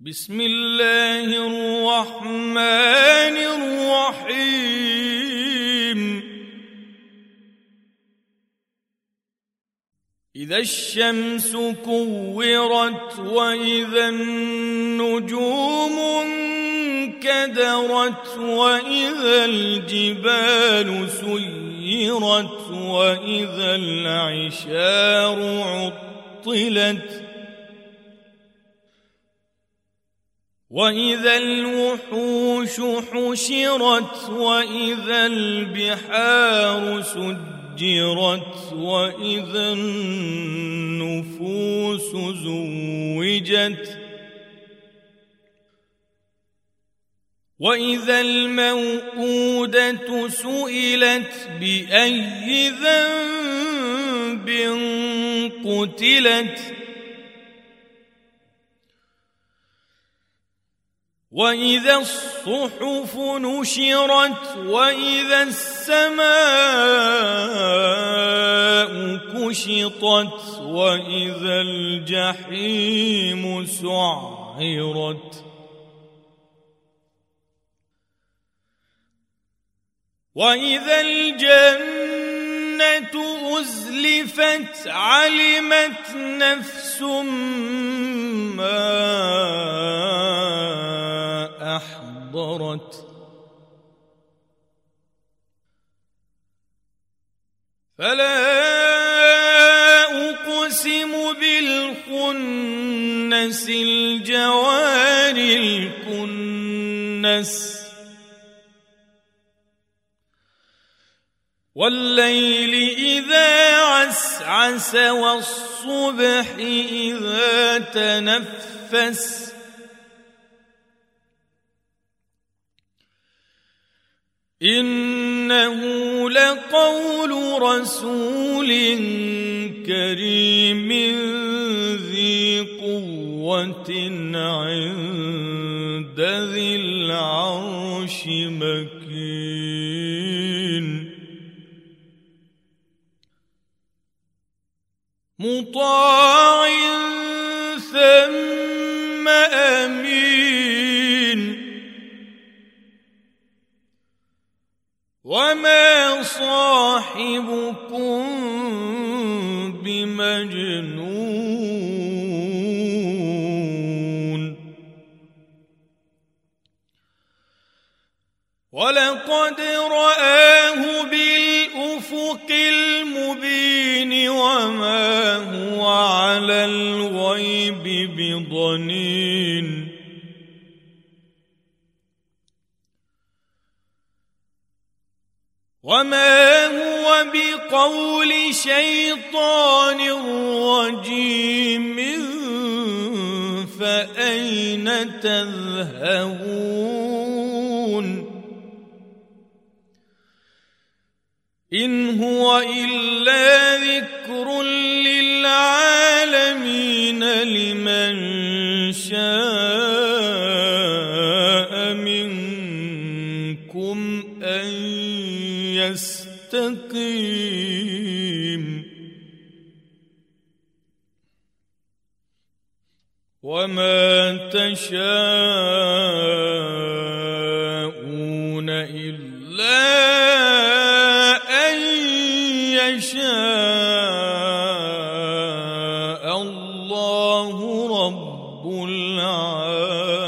بسم الله الرحمن الرحيم إذا الشمس كورت وإذا النجوم انكدرت وإذا الجبال سيرت وإذا العشار عطلت وإذا الوحوش حشرت وإذا البحار سجرت وإذا النفوس زوجت وإذا الموءودة سئلت بأي ذنب قتلت وإذا الصحف نشرت وإذا السماء كشطت وإذا الجحيم سعرت وإذا الجنة أزلفت علمت نفس ما أحضرت فلا أقسم بالخنس الجوار الكنس والليل إذا عسعس والصبح إذا تنفس إنه لقول رسول كريم ذي قوة عند ذي العرش مكين مطاع ثم أمين وما صاحبكم بمجنون ولقد رآه بالأفق المبين وما هو على الغيب بضنين وما هو بقول شيطان رجيم فأين تذهبون إن هو إلا ذكر للعالمين لمن شاء منكم أن يستقيم وما تشاءون إلا أن يشاء الله رب العالمين.